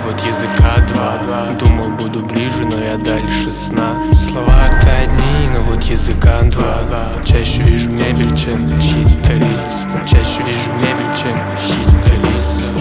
вот языка два. Думал, буду ближе, но я дальше сна. Слова-то одни, но вот языка два. Чаще вижу мебель, чем чьи-то лица. Чаще вижу мебель, чем чьи-то лица.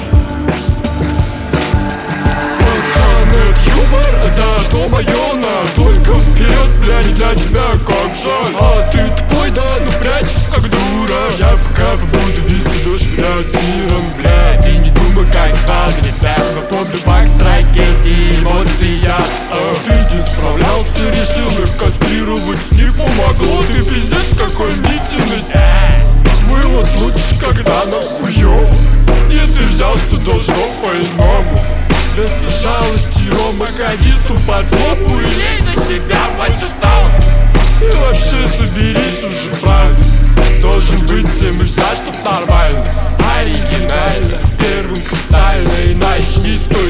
Юмор, да, то моё, на только вперед, бля, не для тебя, как жаль. А ты тупой, да, ну прячешь как дура. Я пока буду видеть дождь, бля, тиром, бля. Ты не думай, как звал, ребят, но помню бак трагедии, эмоция. Ты не справлялся, решил их кастрировать, не помогло. Ты пиздец какой митиный. Вывод лучше, когда нахуё. Нет, ты взял, что должно по-иному. Вместо жалости ромакадисту под злобу и лень на себя больше стал. И вообще соберись уже, правда. Должен быть всем нельзя, чтоб нормально. Оригинально, первым кристально, иначе не стоит